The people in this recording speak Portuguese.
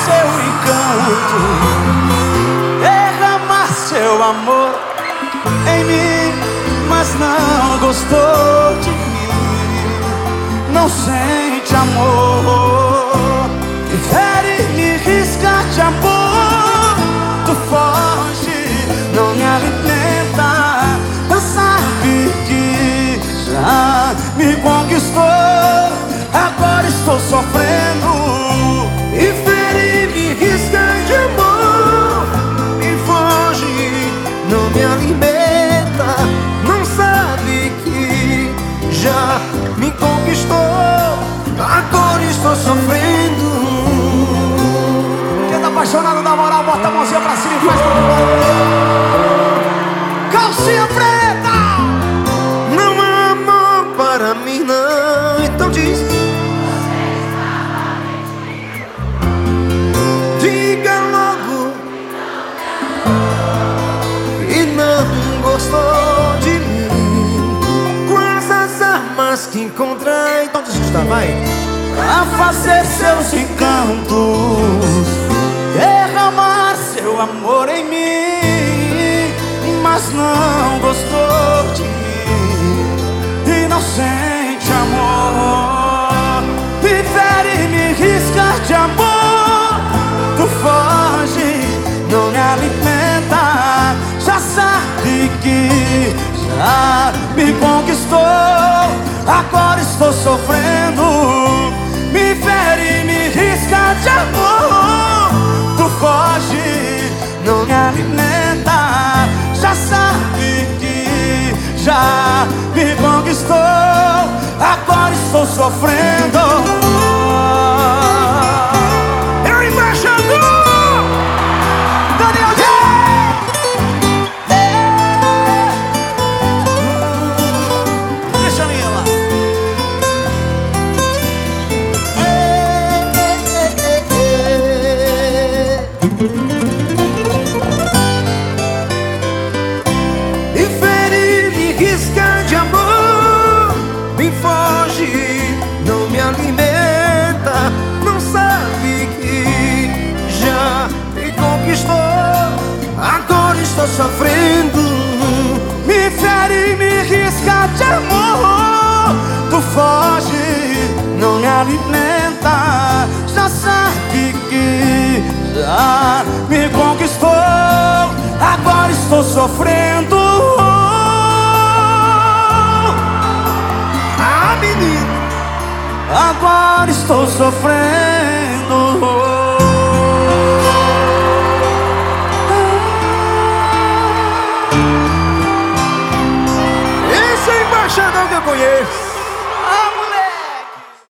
seu encanto, derramar seu amor em mim, mas não gostou de mim, não sente amor, prefere me riscar de amor. Tu foge, não me alimenta, mas sabe que já me conquistou. Agora estou sofrendo, prefere me riscar de amor. Me foge, não me alimenta, não sabe que já me conquistou. Agora estou sofrendo. Quem tá apaixonado da moral, bota a mãozinha pra cima e faz pra mim. Calcinha preta! Não há amor para mim não. Então diz. Diga logo e não gostou de mim. Com essas armas que encontrei. Então diz que está, vai. A fazer seus encantos, derramar seu amor em mim, mas não gostou de mim e não sente amor, prefere me riscar de amor. Tu foge, não me alimenta, já sabe que já me conquistou. Agora estou sofrendo, me fere, me risca de amor. Tu foge, não me alimenta, já sabe que já me conquistou. Agora estou sofrendo. É o embaixador Daniel J. Deixa a minha lá. Prefere me riscar de amor. Me foge, não me alimenta, não sabe que já me conquistou. Agora estou sofrendo. Me fere, me risca de amor. Tu foge, não me alimenta, já sabe que já me conquistou. Agora estou sofrendo. Ah, menino, Agora estou sofrendo. esse é o embaixador que eu conheço.